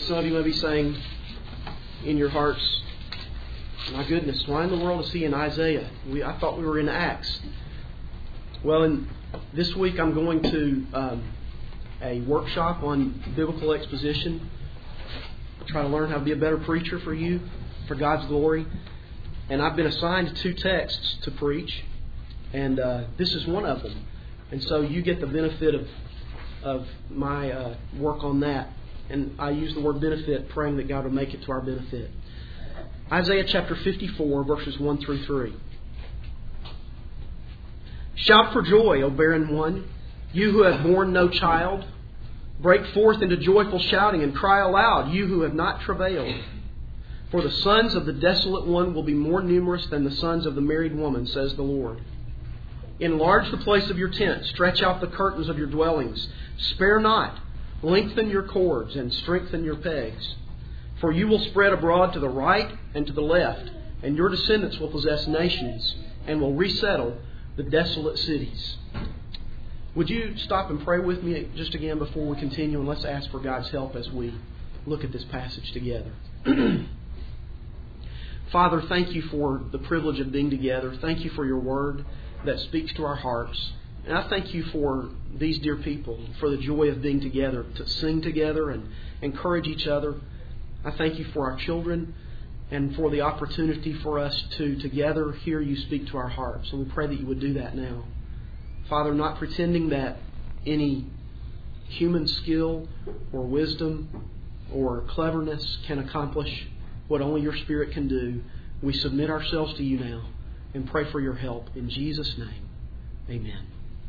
Some of you may be saying in your hearts, my goodness, why in the world is he in Isaiah? I thought we were in Acts. Well, this week I'm going to a workshop on biblical exposition. Try to learn how to be a better preacher for you, for God's glory. And I've been assigned 2 texts to preach, and this is one of them. And so you get the benefit of my work on that. And I use the word benefit, praying that God will make it to our benefit. Isaiah chapter 54, verses 1 through 3. Shout for joy, O barren one, you who have borne no child. Break forth into joyful shouting and cry aloud, you who have not travailed. For the sons of the desolate one will be more numerous than the sons of the married woman, says the Lord. Enlarge the place of your tent, stretch out the curtains of your dwellings. Spare not, lengthen your cords and strengthen your pegs. For you will spread abroad to the right and to the left, and your descendants will possess nations and will resettle the desolate cities. Would you stop and pray with me just again before we continue, and let's ask for God's help as we look at this passage together. Father, thank you for the privilege of being together. Thank you for your word that speaks to our hearts. And I thank you for these dear people, for the joy of being together, to sing together and encourage each other. I thank you for our children and for the opportunity for us to together hear you speak to our hearts. And we pray that you would do that now. Father, not pretending that any human skill or wisdom or cleverness can accomplish what only your Spirit can do, we submit ourselves to you now and pray for your help. In Jesus' name, amen.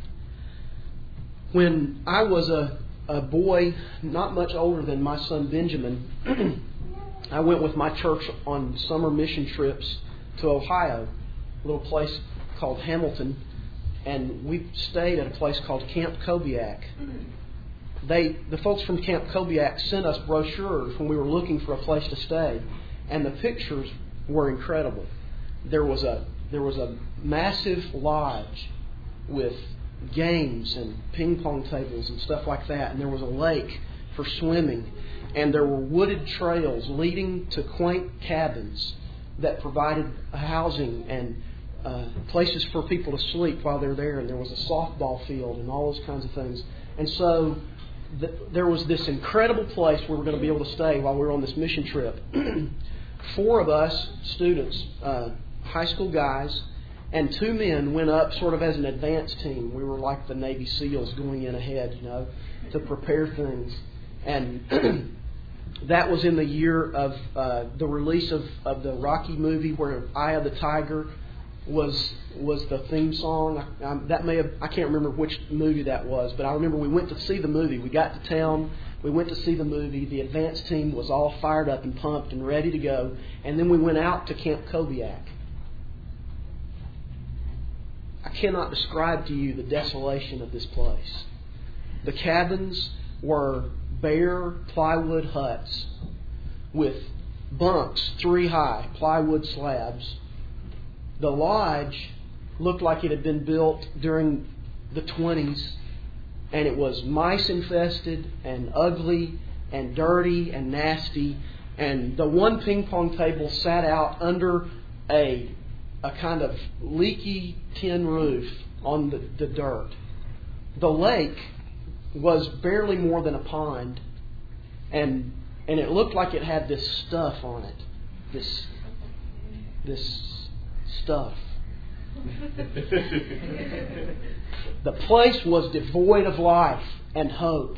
When I was a boy, not much older than my son Benjamin, I went with my church on summer mission trips to Ohio, a little place called Hamilton. And we stayed at a place called Camp Kobiak. The folks from Camp Kobiak sent us brochures when we were looking for a place to stay, and the pictures were incredible. There was a massive lodge with games and ping pong tables and stuff like that, and there was a lake for swimming, and there were wooded trails leading to quaint cabins that provided housing and places for people to sleep while they're there, and there was a softball field and all those kinds of things. And so there was this incredible place where we were going to be able to stay while we were on this mission trip. 4 of us students, high school guys, and 2 men went up sort of as an advance team. We were like the Navy SEALs going in ahead, to prepare things. And that was in the year of the release of the Rocky movie, where Eye of the Tiger was the theme song. I can't remember which movie that was, but I remember we went to see the movie. We got to town, we went to see the movie. The advance team was all fired up and pumped and ready to go, and then we went out to Camp Kobiak. I cannot describe to you the desolation of this place. The cabins were bare plywood huts with bunks 3 high, plywood slabs. The lodge looked like it had been built during the 20s, and it was mice infested and ugly and dirty and nasty. And the one ping pong table sat out under a kind of leaky tin roof on the dirt. The lake was barely more than a pond, and it looked like it had this stuff on it. This stuff. The place was devoid of life and hope.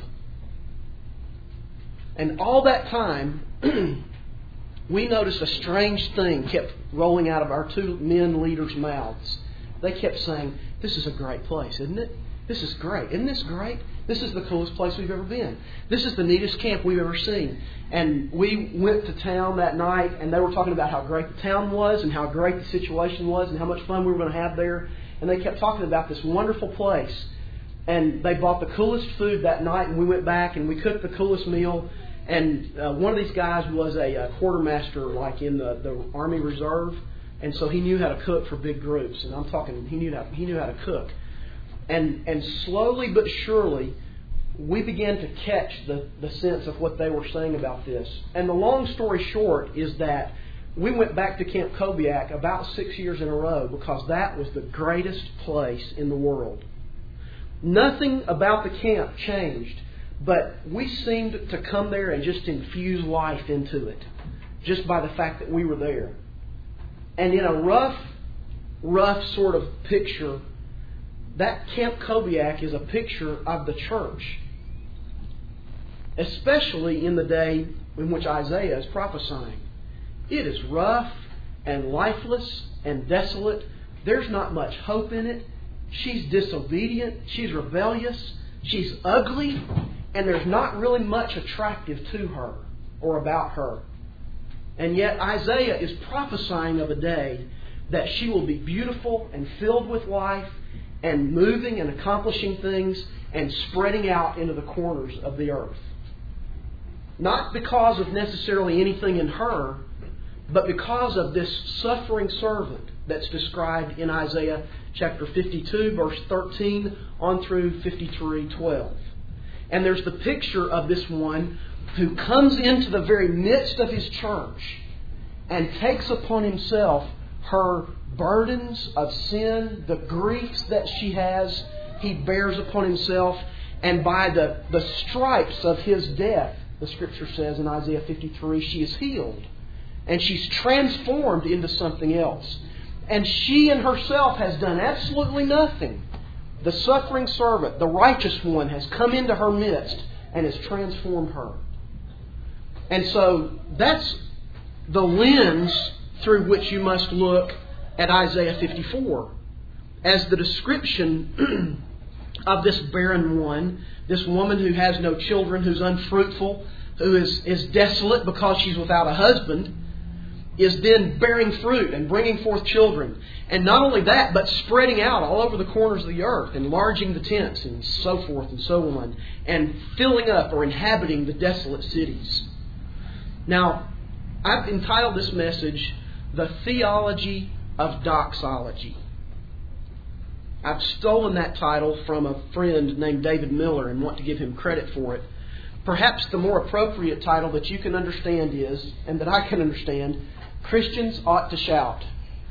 And all that time, we noticed a strange thing kept rolling out of our 2 men leaders' mouths. They kept saying, "This is a great place, isn't it? This is great. Isn't this great? This is the coolest place we've ever been. This is the neatest camp we've ever seen." And we went to town that night, and they were talking about how great the town was and how great the situation was and how much fun we were going to have there. And they kept talking about this wonderful place. And they bought the coolest food that night, and we went back and we cooked the coolest meal. And one of these guys was a quartermaster, like in the Army Reserve, and so he knew how to cook for big groups. And I'm talking, he knew how to cook. And slowly but surely, we began to catch the sense of what they were saying about this. And the long story short is that we went back to Camp Kobiak about 6 years in a row because that was the greatest place in the world. Nothing about the camp changed, but we seemed to come there and just infuse life into it, just by the fact that we were there. And in a rough sort of picture, that Camp Kobiak is a picture of the church, especially in the day in which Isaiah is prophesying. It is rough and lifeless and desolate. There's not much hope in it. She's disobedient. She's rebellious. She's ugly. And there's not really much attractive to her or about her. And yet Isaiah is prophesying of a day that she will be beautiful and filled with life and moving and accomplishing things and spreading out into the corners of the earth. Not because of necessarily anything in her, but because of this suffering servant that's described in Isaiah chapter 52, verse 13, on through 53:12. And there's the picture of this one who comes into the very midst of his church and takes upon himself her burdens of sin, the griefs that she has, he bears upon himself. And by the stripes of his death, the Scripture says in Isaiah 53, she is healed. And she's transformed into something else. And she in herself has done absolutely nothing. The suffering servant, the righteous one, has come into her midst and has transformed her. And so that's the lens through which you must look at Isaiah 54 as the description of this barren one, this woman who has no children, who's unfruitful, who is desolate because she's without a husband, is then bearing fruit and bringing forth children. And not only that, but spreading out all over the corners of the earth, enlarging the tents and so forth and so on, and filling up or inhabiting the desolate cities. Now, I've entitled this message, The Theology of Doxology. I've stolen that title from a friend named David Miller and want to give him credit for it. Perhaps the more appropriate title that you can understand is, and that I can understand, Christians Ought to Shout.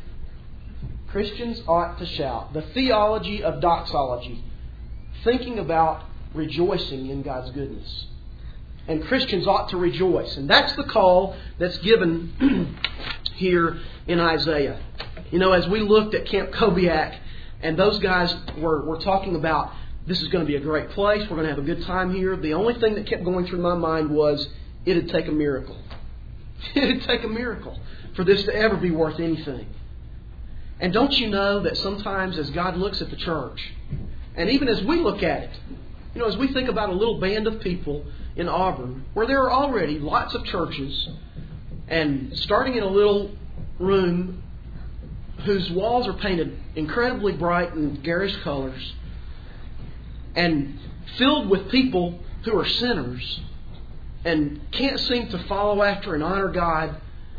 Christians ought to shout. The Theology of Doxology. Thinking about rejoicing in God's goodness. And Christians ought to rejoice. And that's the call that's given here in Isaiah. You know, as we looked at Camp Kobiak, and those guys were talking about, this is going to be a great place, we're going to have a good time here. The only thing that kept going through my mind was, it'd take a miracle. It'd take a miracle for this to ever be worth anything. And don't you know that sometimes as God looks at the church, and even as we look at it, you know, as we think about a little band of people in Auburn, where there are already lots of churches, and starting in a little room whose walls are painted incredibly bright and garish colors, and filled with people who are sinners and can't seem to follow after and honor God,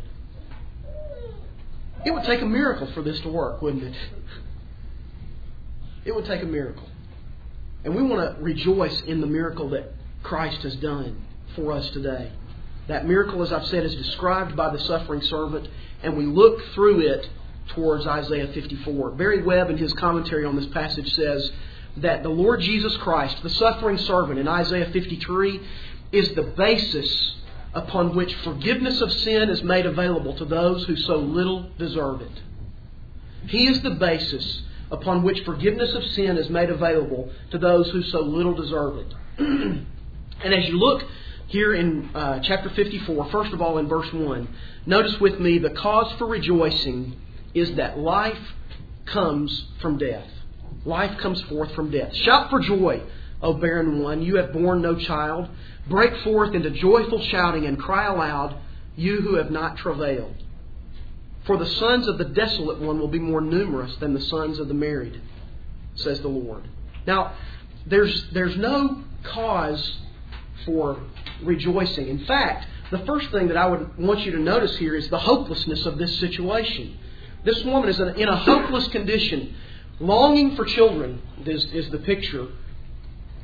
it would take a miracle for this to work, wouldn't it? It would take a miracle. And we want to rejoice in the miracle that Christ has done for us today. That miracle, as I've said, is described by the suffering servant, and we look through it towards Isaiah 54. Barry Webb, in his commentary on this passage, says that the Lord Jesus Christ, the suffering servant in Isaiah 53, is the basis upon which forgiveness of sin is made available to those who so little deserve it. He is the basis upon which forgiveness of sin is made available to those who so little deserve it. And as you look here in chapter 54, first of all in verse 1, notice with me the cause for rejoicing is that life comes from death. Life comes forth from death. Shout for joy, O barren one, you have borne no child. Break forth into joyful shouting and cry aloud, you who have not travailed. For the sons of the desolate one will be more numerous than the sons of the married, says the Lord. Now, there's no cause for rejoicing. In fact, the first thing that I would want you to notice here is the hopelessness of this situation. This woman is in a hopeless condition. Longing for children is the picture.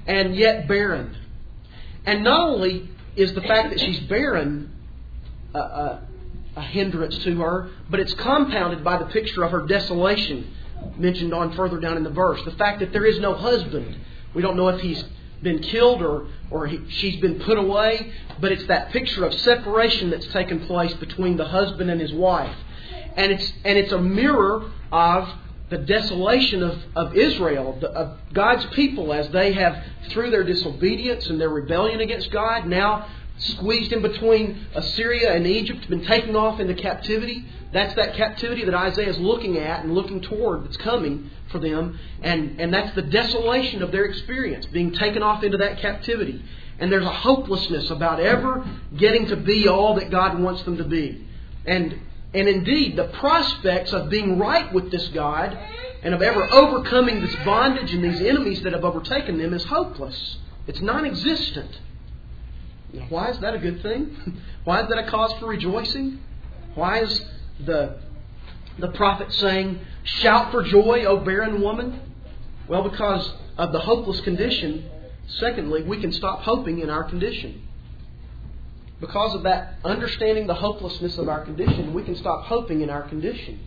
and yet barren. And not only is the fact that she's barren a hindrance to her, but it's compounded by the picture of her desolation mentioned on further down in the verse. The fact that there is no husband. We don't know if he's been killed or she's been put away, but it's that picture of separation that's taken place between the husband and his wife. And it's a mirror of the desolation of Israel, of God's people, as they have, through their disobedience and their rebellion against God, now squeezed in between Assyria and Egypt, been taken off into captivity. That's that captivity that Isaiah is looking at and looking toward that's coming for them. And that's the desolation of their experience, being taken off into that captivity. And there's a hopelessness about ever getting to be all that God wants them to be. And indeed, the prospects of being right with this God and of ever overcoming this bondage and these enemies that have overtaken them is hopeless. It's non-existent. Why is that a good thing? Why is that a cause for rejoicing? Why is the prophet saying, "Shout for joy, O barren woman"? Well, because of the hopeless condition. Secondly, we can stop hoping in our condition. Because of that, understanding the hopelessness of our condition, we can stop hoping in our condition.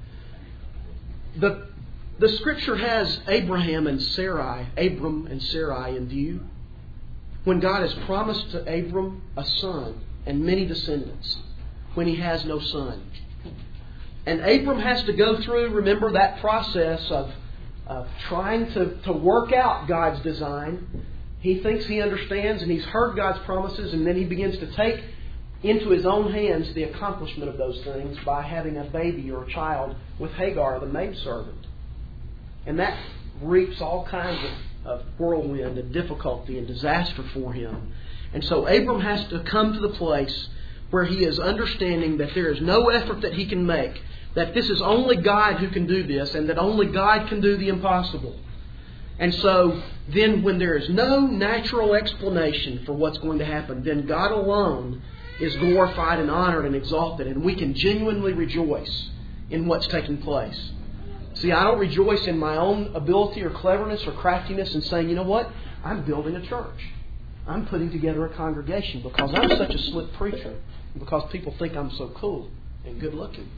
The Scripture has Abram and Sarai in view. When God has promised to Abram a son and many descendants, when he has no son. And Abram has to go through, remember, that process of trying to work out God's design. He thinks he understands and he's heard God's promises, and then he begins to take into his own hands the accomplishment of those things by having a baby or a child with Hagar, the maidservant. And that reaps all kinds of whirlwind and difficulty and disaster for him. And so Abram has to come to the place where he is understanding that there is no effort that he can make, that this is only God who can do this, and that only God can do the impossible. And so then when there is no natural explanation for what's going to happen, then God alone is glorified and honored and exalted, and we can genuinely rejoice in what's taking place. See, I don't rejoice in my own ability or cleverness or craftiness and saying, you know what, I'm building a church. I'm putting together a congregation because I'm such a slick preacher, because people think I'm so cool and good looking.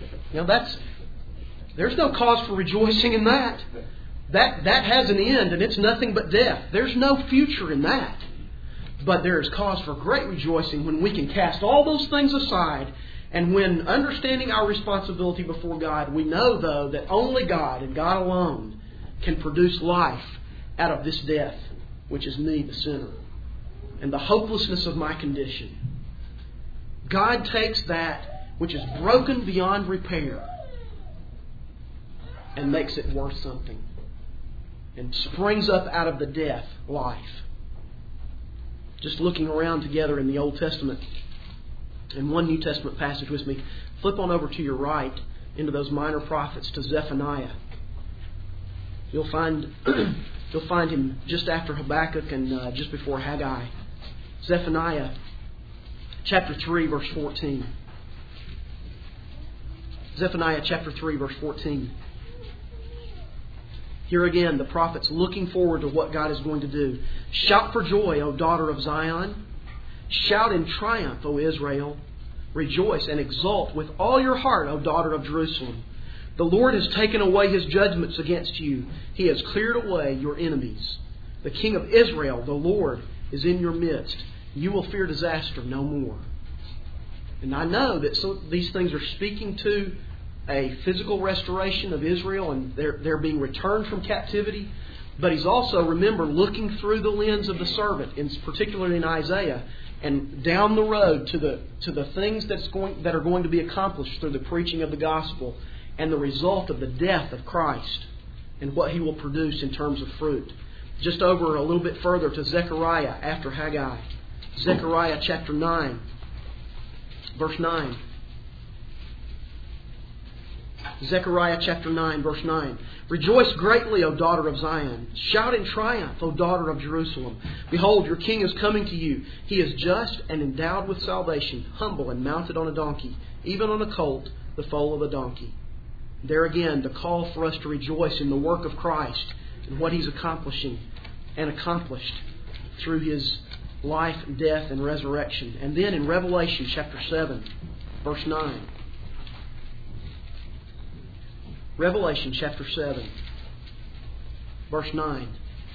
There's no cause for rejoicing in that. That has an end, and it's nothing but death. There's no future in that. But there is cause for great rejoicing when we can cast all those things aside, and when, understanding our responsibility before God, we know, though, that only God and God alone can produce life out of this death, which is me, the sinner, and the hopelessness of my condition. God takes that which is broken beyond repair and makes it worth something, and springs up out of the death life. Just looking around together in the Old Testament, in one New Testament passage with me, flip on over to your right into those minor prophets to Zephaniah. You'll find him just after Habakkuk and just before Haggai. Zephaniah chapter 3 verse 14. Zephaniah chapter 3 verse 14. Here again, the prophet's looking forward to what God is going to do. Shout for joy, O daughter of Zion. Shout in triumph, O Israel. Rejoice and exult with all your heart, O daughter of Jerusalem. The Lord has taken away His judgments against you. He has cleared away your enemies. The King of Israel, the Lord, is in your midst. You will fear disaster no more. And I know that these things are speaking to a physical restoration of Israel, and they're being returned from captivity. But he's also, remember, looking through the lens of the servant, particularly in Isaiah, and down the road to the things that are going to be accomplished through the preaching of the gospel and the result of the death of Christ and what He will produce in terms of fruit. Just over a little bit further to Zechariah after Haggai. Zechariah chapter 9, verse 9. Zechariah chapter 9, verse 9. Rejoice greatly, O daughter of Zion. Shout in triumph, O daughter of Jerusalem. Behold, your king is coming to you. He is just and endowed with salvation, humble and mounted on a donkey, even on a colt, the foal of a donkey. There again, the call for us to rejoice in the work of Christ and what He's accomplishing and accomplished through His life, death, and resurrection. And then in Revelation chapter 7, verse 9. Revelation chapter 7, verse 9.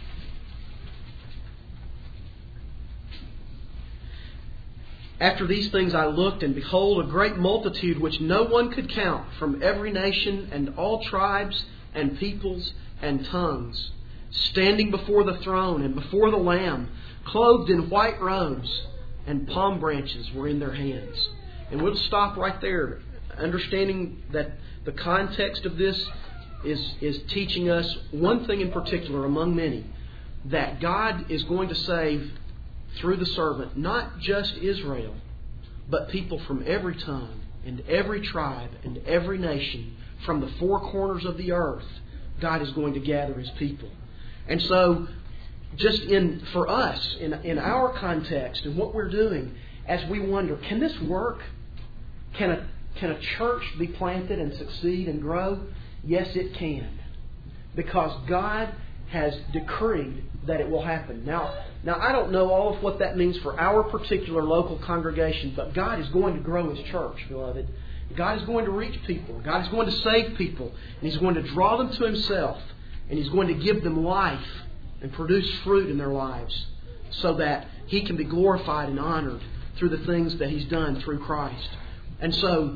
After these things I looked, and behold, a great multitude which no one could count, from every nation and all tribes and peoples and tongues, standing before the throne and before the Lamb, clothed in white robes, and palm branches were in their hands. And we'll stop right there, understanding that the context of this is teaching us one thing in particular among many, that God is going to save through the servant not just Israel, but people from every tongue and every tribe and every nation from the four corners of the earth. God is going to gather His people. And so, just for us, in our context and what we're doing, as we wonder, can this work? Can a church be planted and succeed and grow? Yes, it can. Because God has decreed that it will happen. Now, I don't know all of what that means for our particular local congregation, but God is going to grow His church, beloved. God is going to reach people. God is going to save people. And He's going to draw them to Himself. And He's going to give them life and produce fruit in their lives so that He can be glorified and honored through the things that He's done through Christ. And so,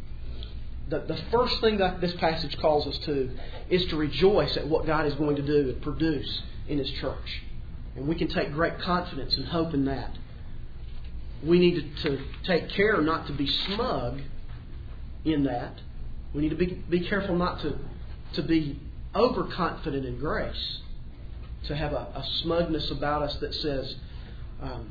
the first thing that this passage calls us to is to rejoice at what God is going to do and produce in His church. And we can take great confidence and hope in that. We need to take care not to be smug in that. We need to be careful not to be overconfident in grace. To have a smugness about us that says, of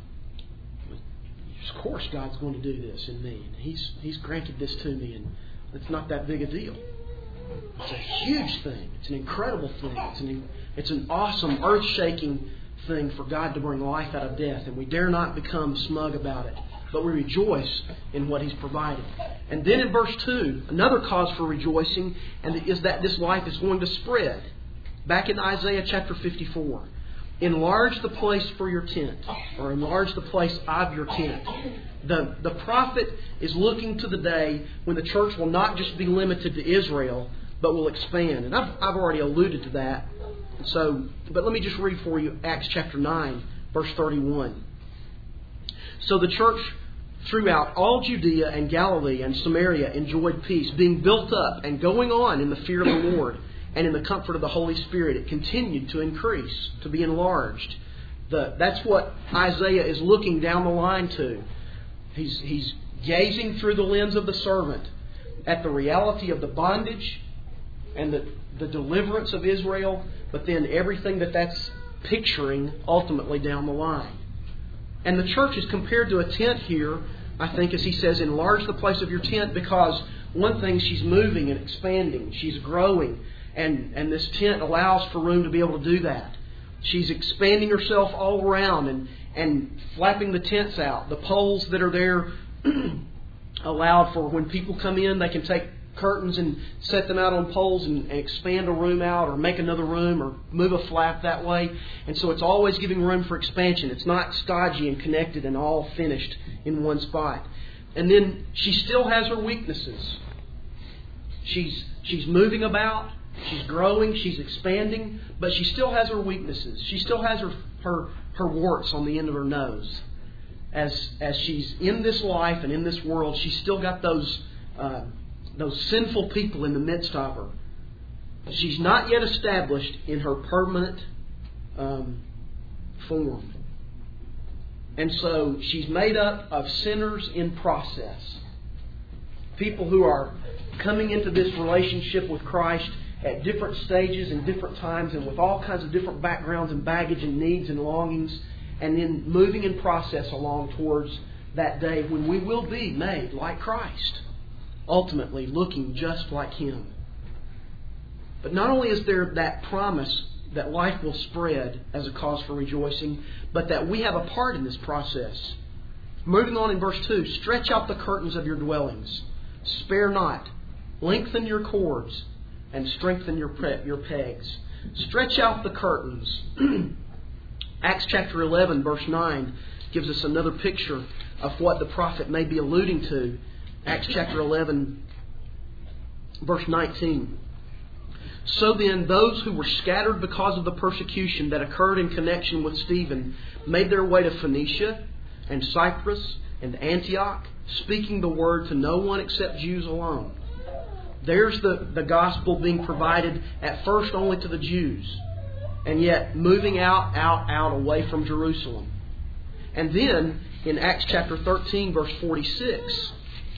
course God's going to do this in me. And He's granted this to me, and it's not that big a deal. It's a huge thing. It's an incredible thing. It's an awesome, earth-shaking thing for God to bring life out of death. And we dare not become smug about it. But we rejoice in what He's provided. And then in verse 2, another cause for rejoicing is that this life is going to spread. Back in Isaiah chapter 54. Enlarge the place for your tent, or enlarge the place of your tent. The prophet is looking to the day when the church will not just be limited to Israel, but will expand. And I've already alluded to that. But let me just read for you Acts chapter 9, verse 31. So the church throughout all Judea and Galilee and Samaria enjoyed peace, being built up and going on in the fear of the Lord. And in the comfort of the Holy Spirit, it continued to increase, to be enlarged. That's what Isaiah is looking down the line to. He's gazing through the lens of the servant at the reality of the bondage and the deliverance of Israel, but then everything that's picturing ultimately down the line. And the church is compared to a tent here, I think, as he says, enlarge the place of your tent, because one thing, she's moving and expanding, she's growing. And this tent allows for room to be able to do that. She's expanding herself all around and flapping the tents out. The poles that are there allowed for when people come in, they can take curtains and set them out on poles and expand a room out, or make another room, or move a flap that way. And so it's always giving room for expansion. It's not stodgy and connected and all finished in one spot. And then she still has her weaknesses. She's moving about. She's growing, she's expanding, but she still has her weaknesses. She still has her warts on the end of her nose. As she's in this life and in this world, she's still got those sinful people in the midst of her. She's not yet established in her permanent form. And so she's made up of sinners in process. People who are coming into this relationship with Christ at different stages and different times, and with all kinds of different backgrounds and baggage and needs and longings, and then moving in process along towards that day when we will be made like Christ, ultimately looking just like Him. But not only is there that promise that life will spread as a cause for rejoicing, but that we have a part in this process. Moving on in verse 2, stretch out the curtains of your dwellings, spare not, lengthen your cords, and strengthen your pegs. Stretch out the curtains. Acts chapter 11, verse 9, gives us another picture of what the prophet may be alluding to. Acts chapter 11, verse 19. So then, those who were scattered because of the persecution that occurred in connection with Stephen made their way to Phoenicia and Cyprus and Antioch, speaking the word to no one except Jews alone. There's the gospel being provided at first only to the Jews, and yet moving out away from Jerusalem. And then in Acts chapter 13, verse 46,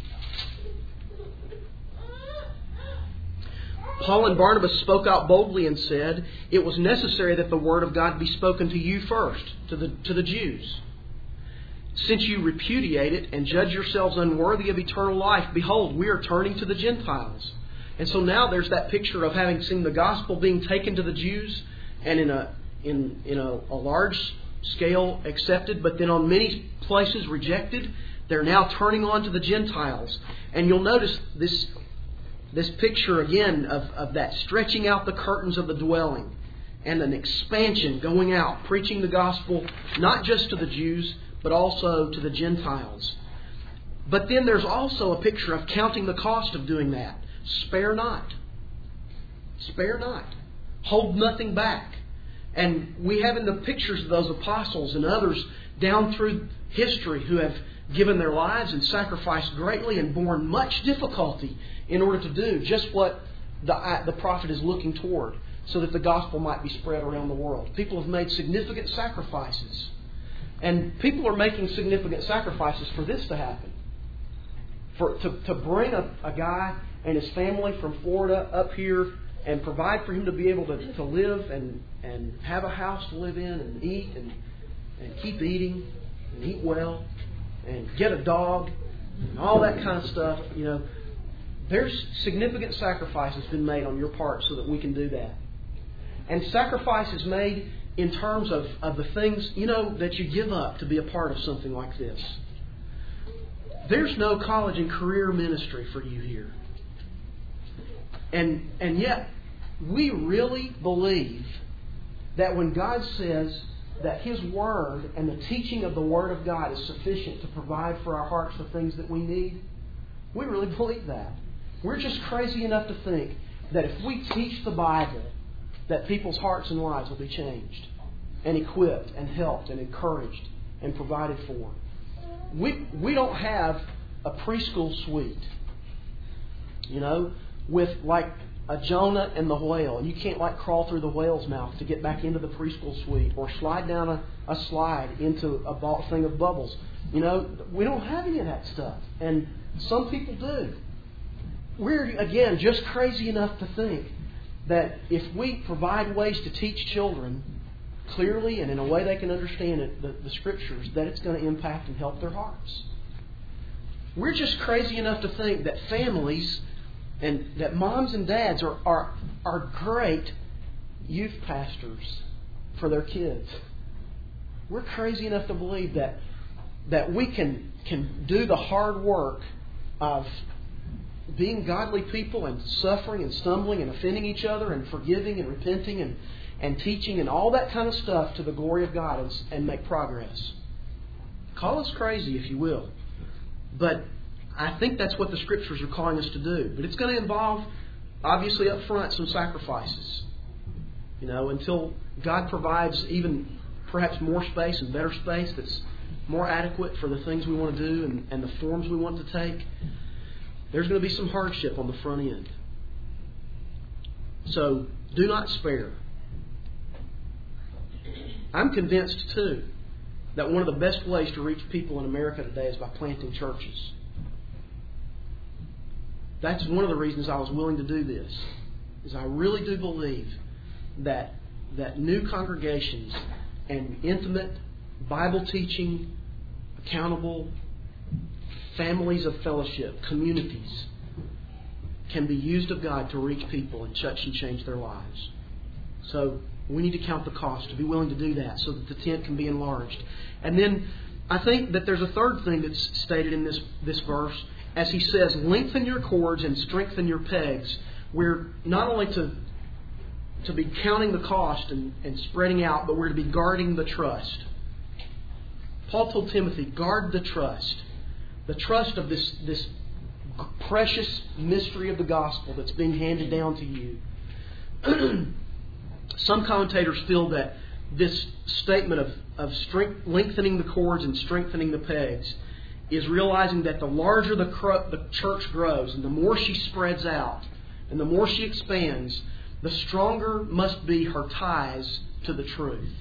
Paul and Barnabas spoke out boldly and said, "It was necessary that the word of God be spoken to you first, to the Jews. Since you repudiate it and judge yourselves unworthy of eternal life, behold, we are turning to the Gentiles." And so now there's that picture of having seen the gospel being taken to the Jews and in a large scale accepted, but then on many places rejected. They're now turning on to the Gentiles. And you'll notice this picture again of that stretching out the curtains of the dwelling and an expansion going out, preaching the gospel not just to the Jews, but also to the Gentiles. But then there's also a picture of counting the cost of doing that. Spare not. Spare not. Hold nothing back. And we have in the pictures of those apostles and others down through history who have given their lives and sacrificed greatly and borne much difficulty in order to do just what the prophet is looking toward, so that the gospel might be spread around the world. People have made significant sacrifices. And people are making significant sacrifices for this to happen. To bring a guy and his family from Florida up here and provide for him to be able to live and have a house to live in and eat and keep eating and eat well and get a dog and all that kind of stuff. You know, there's significant sacrifices been made on your part so that we can do that. And sacrifices made in terms of the things, that you give up to be a part of something like this. There's no college and career ministry for you here. And yet, we really believe that when God says that His Word and the teaching of the Word of God is sufficient to provide for our hearts the things that we need, we really believe that. We're just crazy enough to think that if we teach the Bible, that people's hearts and lives will be changed and equipped and helped and encouraged and provided for. We don't have a preschool suite, with like a Jonah and the whale. And you can't crawl through the whale's mouth to get back into the preschool suite or slide down a slide into a thing of bubbles. We don't have any of that stuff. And some people do. We're, again, just crazy enough to think that if we provide ways to teach children clearly and in a way they can understand it, the Scriptures, that it's going to impact and help their hearts. We're just crazy enough to think that families and that moms and dads are great youth pastors for their kids. We're crazy enough to believe that we can do the hard work of being godly people and suffering and stumbling and offending each other and forgiving and repenting and teaching and all that kind of stuff to the glory of God and make progress. Call us crazy if you will. But I think that's what the Scriptures are calling us to do. But it's going to involve, obviously up front, some sacrifices. Until God provides even perhaps more space and better space that's more adequate for the things we want to do and the forms we want to take. There's going to be some hardship on the front end. So, do not spare. I'm convinced, too, that one of the best ways to reach people in America today is by planting churches. That's one of the reasons I was willing to do this, is I really do believe that new congregations and intimate Bible teaching, accountable families of fellowship, communities, can be used of God to reach people and touch and change their lives. So we need to count the cost, to be willing to do that so that the tent can be enlarged. And then I think that there's a third thing that's stated in this verse. As he says, lengthen your cords and strengthen your pegs. We're not only to to be counting the cost and spreading out, but we're to be guarding the trust. Paul told Timothy, guard the trust. The trust of this precious mystery of the gospel that's being handed down to you. Some commentators feel that this statement of lengthening the cords and strengthening the pegs is realizing that the larger the church grows and the more she spreads out and the more she expands, the stronger must be her ties to the truth.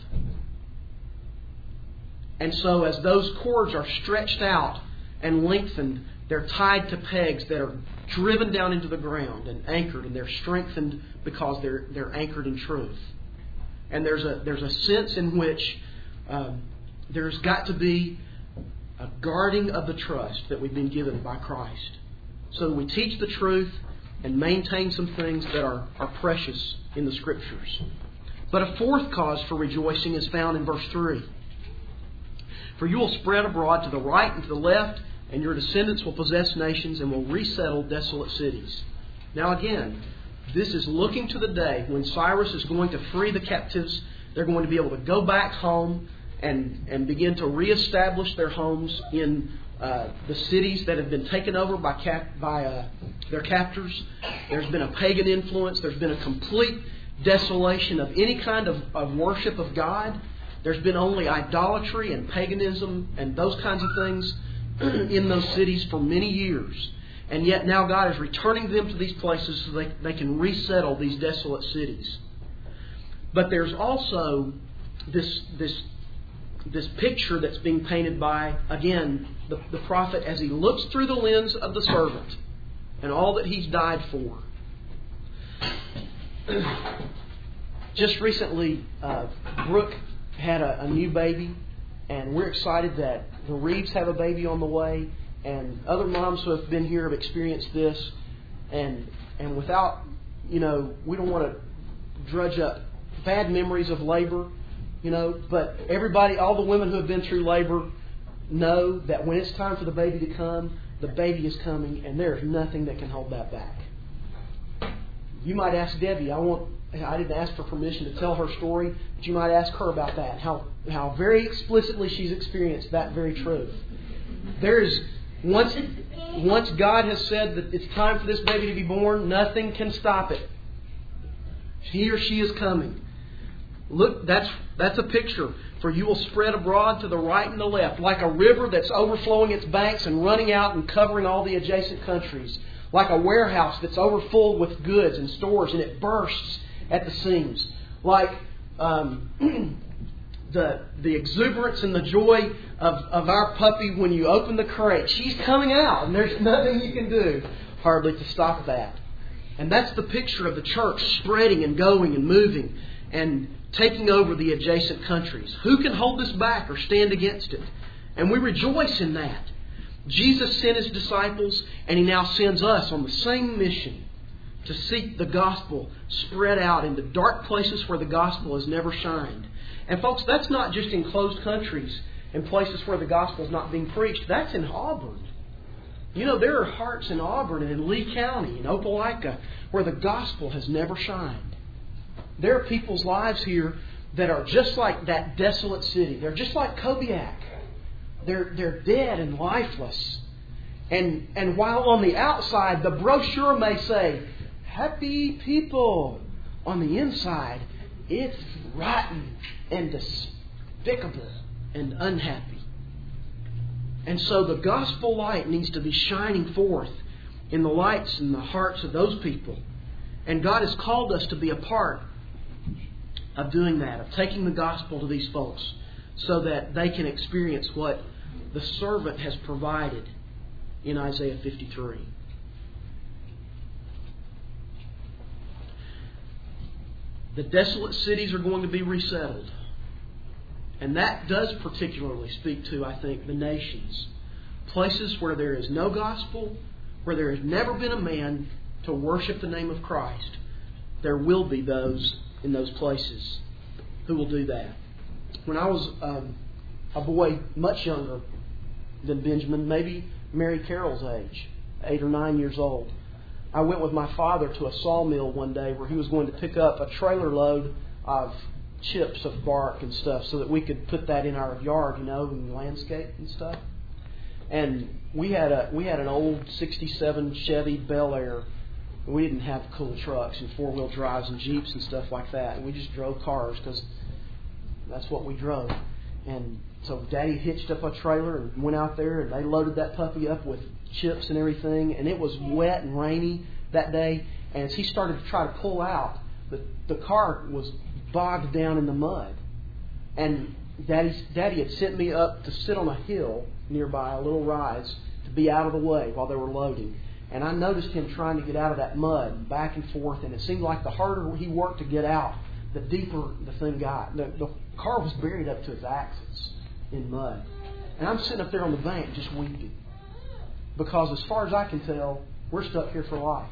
And so as those cords are stretched out and lengthened, they're tied to pegs that are driven down into the ground and anchored, and they're strengthened because they're anchored in truth. And there's a sense in which there's got to be a guarding of the trust that we've been given by Christ, so that we teach the truth and maintain some things that are precious in the Scriptures. But a fourth cause for rejoicing is found in verse 3. For you will spread abroad to the right and to the left, and your descendants will possess nations and will resettle desolate cities. Now again, this is looking to the day when Cyrus is going to free the captives. They're going to be able to go back home and begin to reestablish their homes in the cities that have been taken over by their captors. There's been a pagan influence. There's been a complete desolation of any kind of worship of God. There's been only idolatry and paganism and those kinds of things in those cities for many years. And yet now God is returning them to these places so they can resettle these desolate cities. But there's also this picture that's being painted by, again, the prophet as he looks through the lens of the servant and all that he's died for. Just recently, Brooke had a new baby, and we're excited that the Reeves have a baby on the way, and other moms who have been here have experienced this, and without, we don't want to drudge up bad memories of labor, but everybody, all the women who have been through labor know that when it's time for the baby to come, the baby is coming, and there's nothing that can hold that back. You might ask Debbie, I didn't ask for permission to tell her story, but you might ask her about that, how very explicitly she's experienced that very truth. There is, once God has said that it's time for this baby to be born, nothing can stop it. He or she is coming. Look, that's a picture. For you will spread abroad to the right and the left, like a river that's overflowing its banks and running out and covering all the adjacent countries. Like a warehouse that's overfull with goods and stores, and it bursts at the seams. Like the exuberance and the joy of our puppy when you open the crate. She's coming out, and there's nothing you can do hardly to stop that. And that's the picture of the church spreading and going and moving and taking over the adjacent countries. Who can hold this back or stand against it? And we rejoice in that. Jesus sent His disciples, and He now sends us on the same mission to seek the gospel spread out into dark places where the gospel has never shined. And folks, that's not just in closed countries and places where the gospel is not being preached. That's in Auburn. There are hearts in Auburn and in Lee County and Opelika where the gospel has never shined. There are people's lives here that are just like that desolate city. They're just like Kobiak. They're dead and lifeless. And while on the outside the brochure may say, happy people, on the inside it's rotten and despicable and unhappy. And so the gospel light needs to be shining forth in the lights and the hearts of those people. And God has called us to be a part of doing that, of taking the gospel to these folks so that they can experience what the servant has provided in Isaiah 53. The desolate cities are going to be resettled. And that does particularly speak to, I think, the nations. Places where there is no gospel, where there has never been a man to worship the name of Christ. There will be those in those places who will do that. When I was a boy much younger than Benjamin, maybe Mary Carroll's age, 8 or 9 years old, I went with my father to a sawmill one day where he was going to pick up a trailer load of chips of bark and stuff so that we could put that in our yard, and landscape and stuff. And we had an old '67 Chevy Bel Air. We didn't have cool trucks and four-wheel drives and Jeeps and stuff like that. And we just drove cars because that's what we drove. And so Daddy hitched up a trailer and went out there, and they loaded that puppy up with chips and everything. And it was wet and rainy that day. And as he started to try to pull out, the car was bogged down in the mud. And Daddy had sent me up to sit on a hill nearby, a little rise, to be out of the way while they were loading. And I noticed him trying to get out of that mud, back and forth. And it seemed like the harder he worked to get out, the deeper the thing got. The car was buried up to its axles in mud. And I'm sitting up there on the bank just weeping. Because as far as I can tell, we're stuck here for life.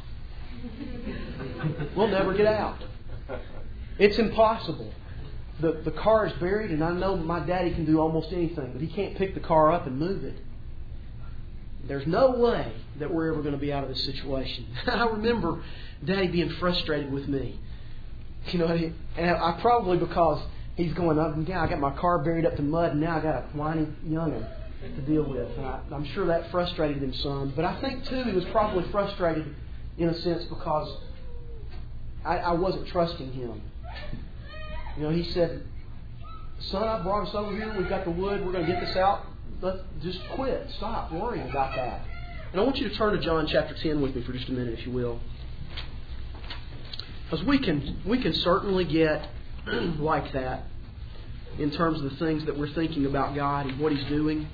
We'll never get out. It's impossible. The car is buried, and I know my daddy can do almost anything, but he can't pick the car up and move it. There's no way that we're ever going to be out of this situation. I remember Daddy being frustrated with me. And I probably because he's going up and down. I got my car buried up to mud, and now I got a whiny young'un to deal with. And I'm sure that frustrated him some. But I think, too, he was probably frustrated in a sense because I wasn't trusting him. He said, "Son, I brought us over here. We've got the wood. We're going to get this out. Let's just quit. Stop worrying about that." And I want you to turn to John chapter 10 with me for just a minute, if you will. Because we can certainly get like that in terms of the things that we're thinking about God and what He's doing.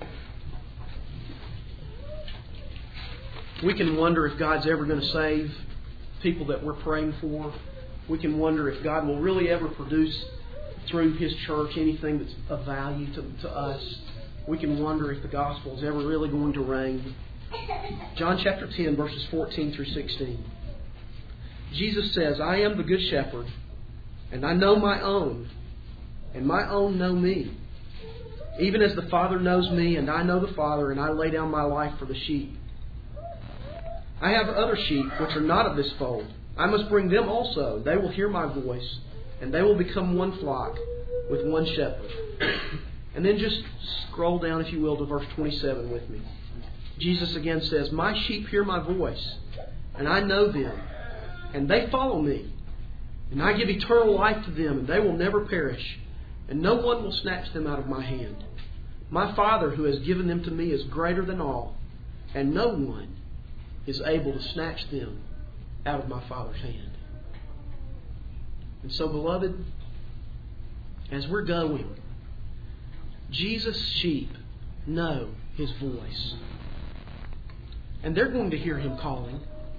We can wonder if God's ever going to save people that we're praying for. We can wonder if God will really ever produce through His church anything that's of value to us. We can wonder if the gospel is ever really going to reign. John chapter 10, verses 14 through 16. Jesus says, "I am the good shepherd, and I know my own, and my own know me. Even as the Father knows me, and I know the Father, and I lay down my life for the sheep. I have other sheep which are not of this fold. I must bring them also. They will hear my voice, and they will become one flock with one shepherd." And then just scroll down, if you will, to verse 27 with me. Jesus again says, "My sheep hear my voice, and I know them, and they follow me. And I give eternal life to them, and they will never perish, and no one will snatch them out of my hand. My Father who has given them to me is greater than all, and no one is able to snatch them out of my Father's hand." And so, beloved, as we're going, Jesus' sheep know His voice. And they're going to hear Him calling.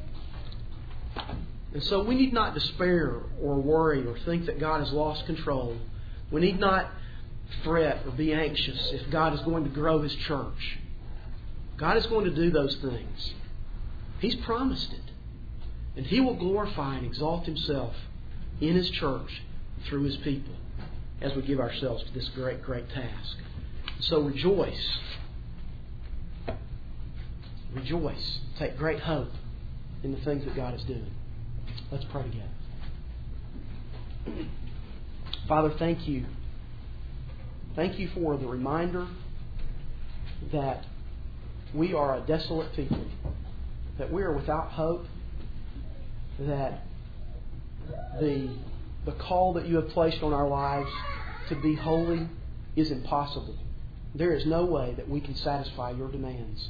And so we need not despair or worry or think that God has lost control. We need not fret or be anxious if God is going to grow His church. God is going to do those things. He's promised it. And He will glorify and exalt Himself in His church through His people as we give ourselves to this great, great task. So rejoice. Rejoice. Take great hope in the things that God is doing. Let's pray together. Father, thank You. Thank You for the reminder that we are a desolate people, that we are without hope, that the call that You have placed on our lives to be holy is impossible. There is no way that we can satisfy Your demands.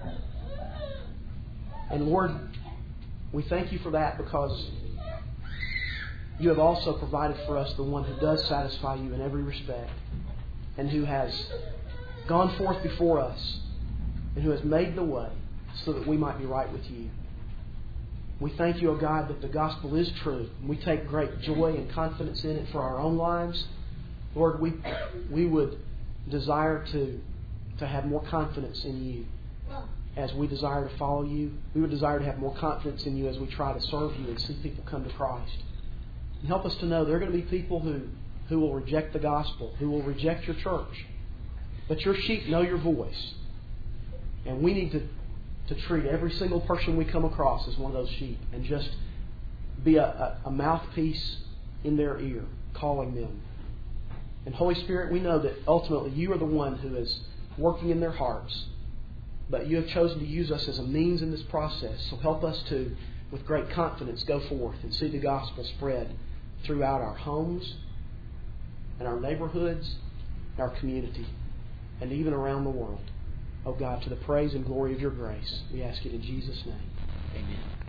And Lord, we thank You for that because You have also provided for us the one who does satisfy You in every respect and who has gone forth before us and who has made the way so that we might be right with You. We thank You, O God, that the gospel is true. And we take great joy and confidence in it for our own lives. Lord, we would desire to have more confidence in You as we desire to follow You. We would desire to have more confidence in You as we try to serve You and see people come to Christ. And help us to know there are going to be people who will reject the gospel, who will reject Your church. But Your sheep know Your voice. And we need to to treat every single person we come across as one of those sheep and just be a mouthpiece in their ear, calling them. And Holy Spirit, we know that ultimately You are the one who is working in their hearts. But You have chosen to use us as a means in this process. So help us to, with great confidence, go forth and see the gospel spread throughout our homes and our neighborhoods, our community, and even around the world. Oh God, to the praise and glory of Your grace, we ask it in Jesus' name. Amen.